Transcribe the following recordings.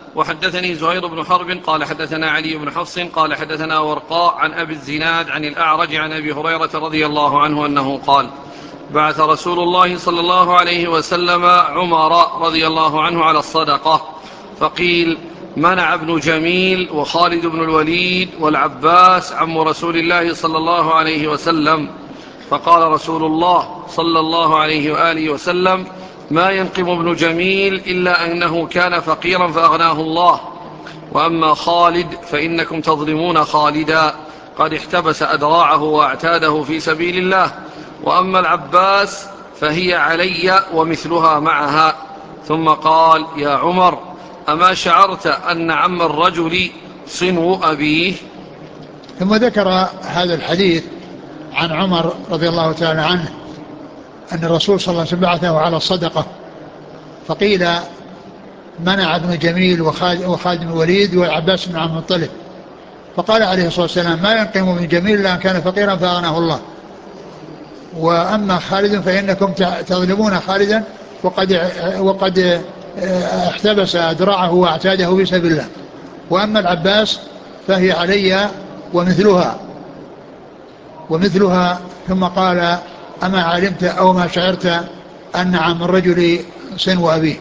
وحدثني زهير بن حرب قال حدثنا علي بن حفص قال حدثنا ورقاء عن أبي الزناد عن الأعرج عن أبي هريرة رضي الله عنه أنه قال بعث رسول الله صلى الله عليه وسلم عمر رضي الله عنه على الصدقة، فقيل منع ابن جميل وخالد بن الوليد والعباس عم رسول الله صلى الله عليه وسلم، فقال رسول الله صلى الله عليه وآله وسلم ما ينقم ابن جميل إلا أنه كان فقيرا فأغناه الله، وأما خالد فإنكم تظلمون خالدا قد احتبس أدراعه وأعتاده في سبيل الله، وأما العباس فهي علي ومثلها معها. ثم قال يا عمر أما شعرت أن عم الرجل صنو أبيه؟ ثم ذكر هذا الحديث عن عمر رضي الله تعالى عنه أن الرسول صلى الله عليه وسلم بعثه على الصدقة، فقيل منع ابن جميل وخالد بن الوليد والعباس بن عبد المطلب، فقال عليه الصلاة والسلام ما ينقم ابن جميل إلا أن كان فقيرا فأغناه الله، وأما خالد فإنكم تظلمون خالدا وقد احتبس أدراعه واعتاده في سبيل الله، وأما العباس فهي علي ومثلها. ثم قال أما علمت أو ما شعرت أن عم الرجل صنو أبيه.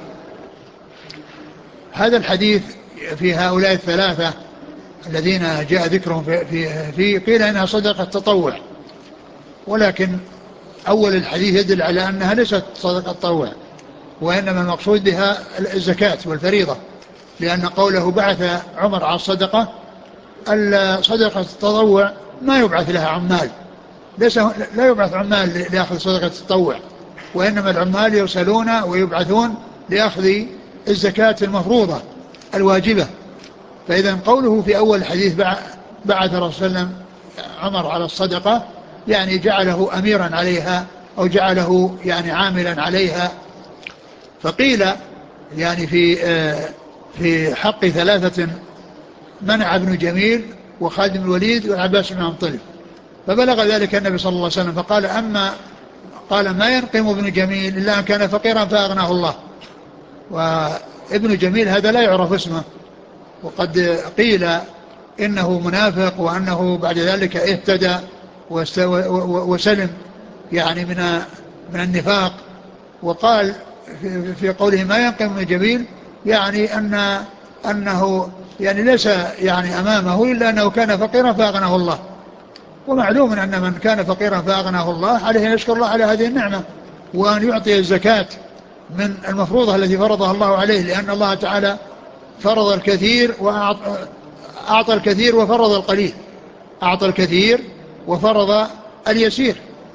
هذا الحديث في هؤلاء الثلاثة الذين جاء ذكرهم في قيل إنها صدقة تطوع، ولكن أول الحديث يدل على أنها ليست صدقة تطوع، وإنما المقصود بها الزكاة والفريضة، لأن قوله بعث عمر على الصدقة، الصدقة التطوع ما يبعث لها عمال، لا يبعث عمال لأخذ صدقة التطوع، وإنما العمال يرسلون ويبعثون لأخذ الزكاة المفروضة الواجبة. فإذا قوله في أول الحديث بعث رسول الله صلى الله عليه وسلم عمر على الصدقة يعني جعله أميرا عليها أو جعله يعني عاملا عليها. فقيل يعني في حق ثلاثة منع ابن جميل وخالد بن الوليد والعباس بن عبد المطلب، فبلغ ذلك النبي صلى الله عليه وسلم فقال قال ما ينقم ابن جميل إلا أن كان فقيرا فأغناه الله. وابن جميل هذا لا يعرف اسمه، وقد قيل إنه منافق وأنه بعد ذلك اهتدى وسلم يعني من النفاق. وقال في قوله ما ينقم ابن جميل يعني أنه يعني ليس يعني أمامه إلا أنه كان فقيرا فأغناه الله، ومعلوم أن من كان فقيرا فأغناه الله عليه أن يشكر الله على هذه النعمة، وأن يعطي الزكاة من المفروضة التي فرضها الله عليه، لأن الله تعالى فرض الكثير وأعطى الكثير وفرض القليل، أعطى الكثير وفرض اليسير.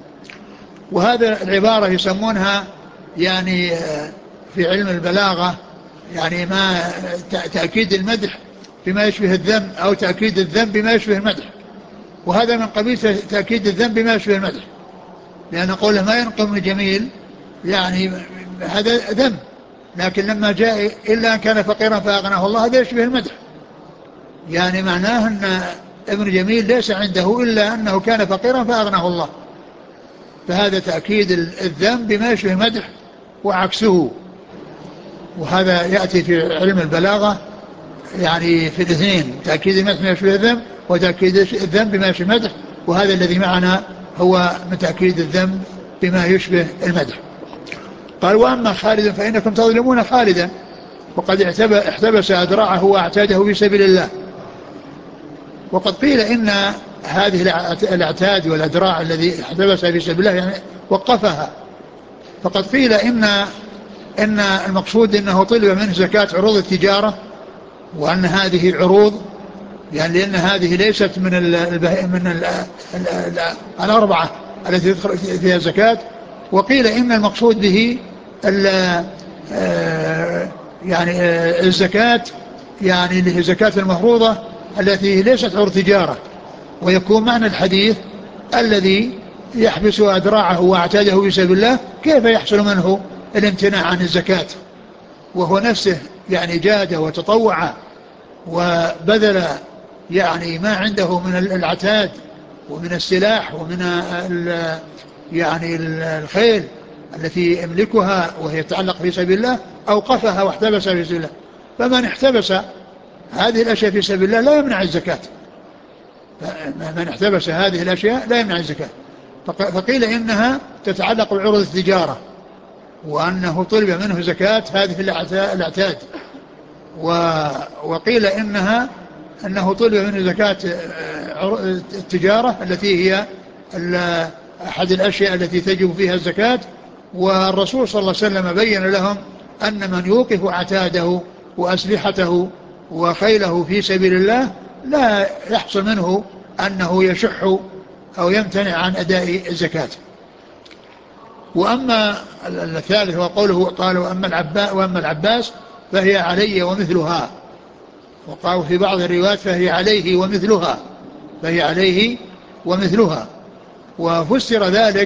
وهذا العبارة يسمونها يعني في علم البلاغة يعني ما تأكيد المدح بما يشبه الذم، أو تأكيد الذم بما يشبه المدح، وهذا من قبيل تأكيد الذم بما يشبه المدح، لأن قوله ما ينقم جميل يعني هذا ذم، لكن لما جاء إلا أن كان فقيرا فأغناه الله هذا يشبه المدح، يعني معناه أن ابن جميل ليس عنده إلا أنه كان فقيرا فأغناه الله، فهذا تأكيد الذم بما يشبه المدح وعكسه. وهذا يأتي في علم البلاغة يعني في الاثنين، تأكيد المدح بما يشبه الذم وتأكيد الذم بما يشبه المدح، وهذا الذي معنا هو من تأكيد الذم بما يشبه المدح. قال وأما خالد فإنكم تظلمون خالدا وقد احتبس أدراعه وأعتاده في سبيل الله. وقد قيل إن هذه الأعتاد والأدراع الذي احتبسها في سبيل الله يعني وقفها، فقد قيل إن المقصود إنه طلب منه زكاة عروض التجارة، وأن هذه العروض يعني لأن هذه ليست من الأربعة التي يدخل فيها الزكاة. وقيل إن المقصود به يعني الزكاة يعني اللي هي الزكاة المفروضة التي ليست عروض تجارة، ويكون معنى الحديث الذي يحبس أدراعه واعتاده في سبيل الله كيف يحصل منه الامتناع عن الزكاة وهو نفسه يعني جاد وتطوع وبذل يعني ما عنده من العتاد ومن السلاح ومن يعني الخيل التي يملكها وهي تتعلق في سبيل الله أوقفها واحتبسها في سبيل الله، فمن احتبس هذه الأشياء في سبيل الله لا يمنع الزكاة. من احتبس هذه الأشياء لا يمنع الزكاة. فقيل إنها تتعلق بعروض التجارة، وأنه طلب منه زكاة هذه الأعتاد. وقيل أنه طلب منه زكاة التجارة التي هي أحد الأشياء التي تجب فيها الزكاة. والرسول صلى الله عليه وسلم بين لهم أن من يوقف عتاده وأسلحته وخيله في سبيل الله لا يحصل منه أنه يشح أو يمتنع عن أداء الزكاة. وأما الثالث وقوله قال وأما العباس فهي علي ومثلها، وقالوا في بعض الروايات فهي عليه ومثلها، فهي عليه ومثلها. وفسر ذلك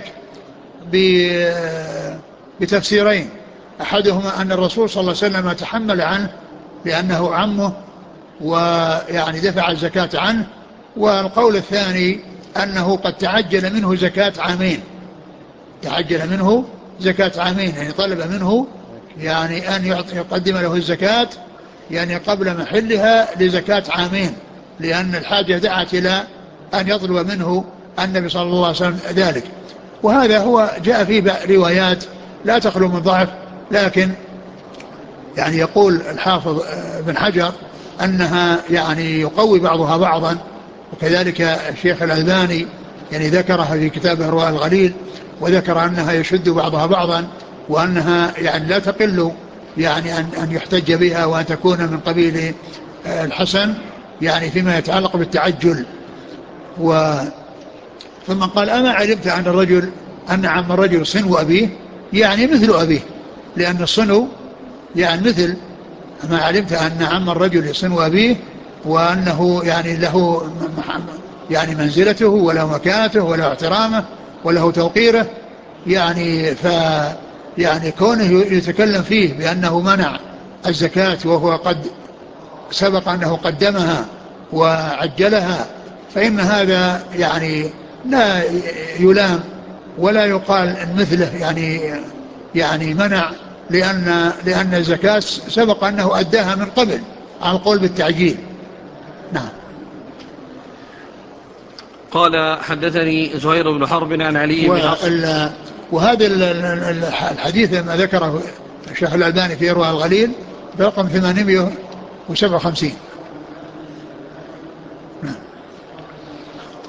بتفسيرين، أحدهما أن الرسول صلى الله عليه وسلم تحمل عنه لأنه عمه ويعني دفع الزكاة عنه. والقول الثاني أنه قد تعجل منه زكاة عامين، تعجل منه زكاة عامين، يعني طلب منه يعني أن يقدم له الزكاة يعني قبل محلها لزكاة عامين، لأن الحاجة دعت إلى أن يطلب منه النبي صلى الله عليه وسلم ذلك. وهذا هو جاء فيه روايات لا تخلو من ضعف، لكن يعني يقول الحافظ بن حجر أنها يعني يقوي بعضها بعضا، وكذلك الشيخ الألباني يعني ذكرها في كتابه إرواء الغليل، وذكر أنها يشد بعضها بعضا، وأنها يعني لا تقل يعني أن يحتج بها، وأن تكون من قبيل الحسن يعني فيما يتعلق بالتعجل. ثم قال أما علمت عن الرجل أن عم الرجل صنو أبيه، يعني مثل أبيه، لأن الصنو يعني مثل. أما علمت أن عم الرجل صنو أبيه، وأنه يعني له يعني منزلته وله مكانته وله احترامه وله توقيره، يعني يعني كونه يتكلم فيه بأنه منع الزكاة وهو قد سبق أنه قدمها وعجلها، فإن هذا يعني لا يلام ولا يقال إن مثله يعني منع، لأن الزكاة سبق أنه أداها من قبل على القول بالتعجيل. نعم. قال حدثني زهير بن حرب عن علي بن حفص. وهذا الحديث ما ذكره الشيخ الألباني في إرواء الغليل برقم 857.